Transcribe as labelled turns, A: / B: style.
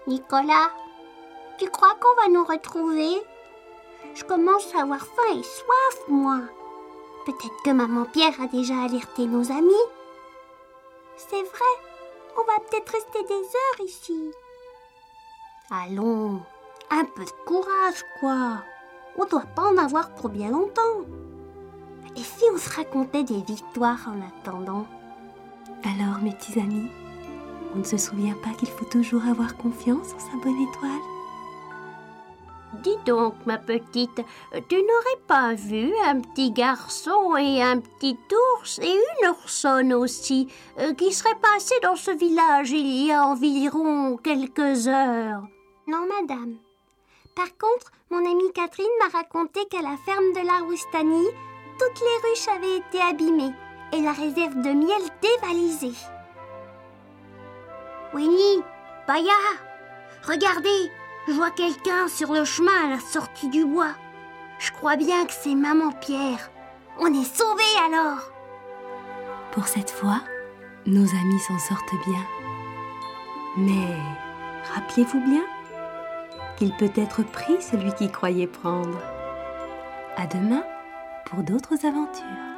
A: Nicolas, tu crois qu'on va nous retrouver? Je commence à avoir faim et soif, moi. Peut-être que maman Pierre a déjà alerté nos amis. C'est vrai, on va peut-être rester des heures ici. Allons, un peu de courage, quoi. On doit pas en avoir pour bien longtemps. Et si on se racontait des victoires en attendant?
B: Alors, mes petits amis, on ne se souvient pas qu'il faut toujours avoir confiance en sa bonne étoile?
A: Dis donc, ma petite, tu n'aurais pas vu un petit garçon et un petit ours et une oursonne aussi, qui seraient passés dans ce village il y a environ quelques heures? Non, madame. Par contre, mon amie Catherine m'a raconté qu'à la ferme de la Roustanie, toutes les ruches avaient été abîmées et la réserve de miel dévalisée. Winnie, Baya, regardez, je vois quelqu'un sur le chemin à la sortie du bois. Je crois bien que c'est maman Pierre. On est sauvés alors.
B: Pour cette fois, nos amis s'en sortent bien. Mais rappelez-vous bien qu'il peut être pris celui qui croyait prendre. À demain pour d'autres aventures.